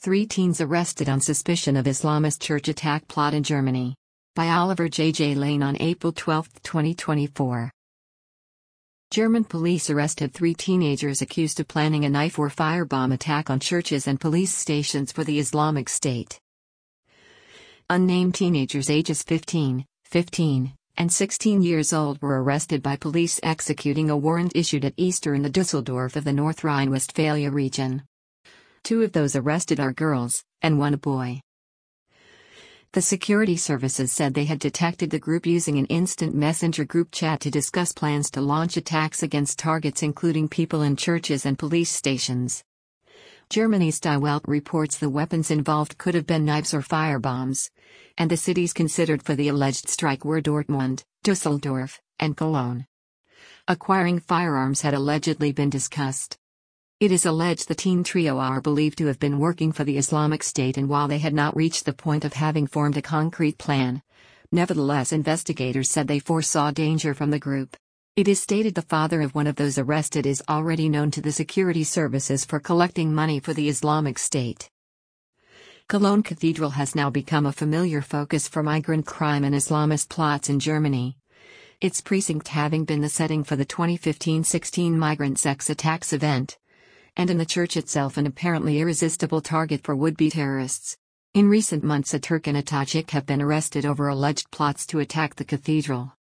3 teens arrested on suspicion of Islamist church attack plot in Germany. By Oliver J. Lane on April 12, 2024. German police arrested 3 teenagers accused of planning a knife or firebomb attack on churches and police stations for the Islamic State. Unnamed teenagers ages 15, and 16 years old were arrested by police executing a warrant issued at Easter in the Düsseldorf of the North Rhine-Westphalia region. 2 of those arrested are girls, and 1 a boy. The security services said they had detected the group using an instant messenger group chat to discuss plans to launch attacks against targets including people in churches and police stations. Germany's Die Welt reports the weapons involved could have been knives or firebombs, and the cities considered for the alleged strike were Dortmund, Düsseldorf, and Cologne. Acquiring firearms had allegedly been discussed. It is alleged the teen trio are believed to have been working for the Islamic State, and while they had not reached the point of having formed a concrete plan, nevertheless investigators said they foresaw danger from the group. It is stated the father of one of those arrested is already known to the security services for collecting money for the Islamic State. Cologne Cathedral has now become a familiar focus for migrant crime and Islamist plots in Germany, its precinct having been the setting for the 2015-16 migrant sex attacks event, and in the church itself an apparently irresistible target for would-be terrorists. In recent months, a Turk and a Tajik have been arrested over alleged plots to attack the cathedral.